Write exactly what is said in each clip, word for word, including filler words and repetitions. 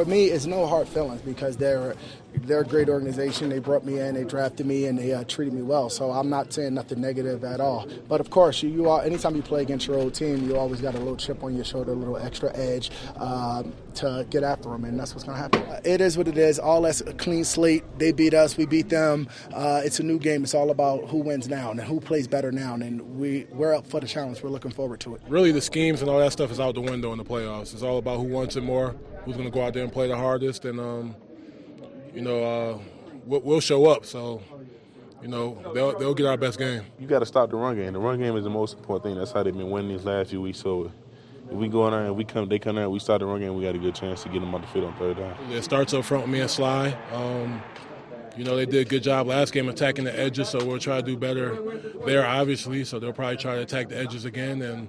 for me, it's no hard feelings because they're they're a great organization. They brought me in, they drafted me, and they uh, treated me well. So I'm not saying nothing negative at all. But of course, you, you all, anytime you play against your old team, you always got a little chip on your shoulder, a little extra edge uh, to get after them, and that's what's going to happen. Uh, it is what it is. All that's a clean slate. They beat us, we beat them. Uh, it's a new game. It's all about who wins now and who plays better now. And we we're up for the challenge. We're looking forward to it. Really, the schemes and all that stuff is out the window in the playoffs. It's all about who wants it more, who's going to go out there and play the hardest, and um, you know, uh, we'll, we'll show up. So, you know, they'll they'll get our best game. You got to stop the run game. The run game is the most important thing. That's how they've been winning these last few weeks. So, if we go in there and we come, they come there, and we start the run game, we got a good chance to get them on the field on third down. It starts up front with me and Sly. Um, you know, they did a good job last game attacking the edges, so we'll try to do better there, obviously. So they'll probably try to attack the edges again, and,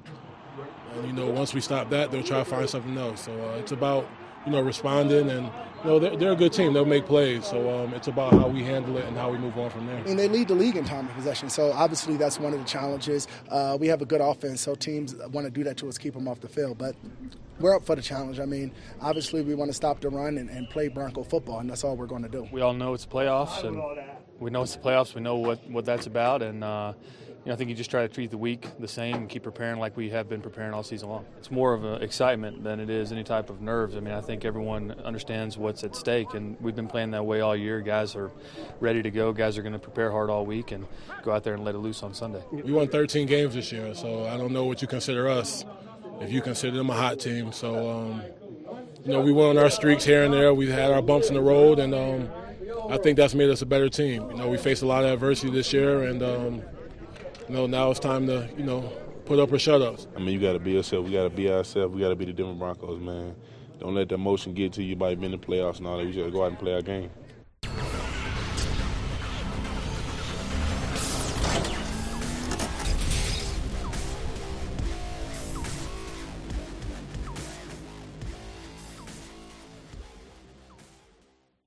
and you know, once we stop that, they'll try to find something else. So uh, it's about, you know, responding, and you know, they're, they're a good team. They'll make plays. So um, it's about how we handle it and how we move on from there. I mean, they lead the league in time of possession, so obviously that's one of the challenges. Uh, we have a good offense, so teams want to do that to us, keep them off the field. But we're up for the challenge. I mean, obviously we want to stop the run and, and play Bronco football, and that's all we're going to do. We all know it's playoffs, and we know it's the playoffs. We know what, what that's about, and uh, you know, I think you just try to treat the week the same and keep preparing like we have been preparing all season long. It's more of an excitement than it is any type of nerves. I mean, I think everyone understands what's at stake, and we've been playing that way all year. Guys are ready to go. Guys are going to prepare hard all week and go out there and let it loose on Sunday. We won thirteen games this year, so I don't know what you consider us, if you consider them a hot team. So, um, you know, we went on our streaks here and there. We've had our bumps in the road, and um, I think that's made us a better team. You know, we faced a lot of adversity this year, and um, you know, now it's time to, you know, put up or shut ups. I mean, you got to be yourself. We got to be ourselves. We got to be the Denver Broncos, man. Don't let the emotion get to you by being in the playoffs and all that. We just got to go out and play our game.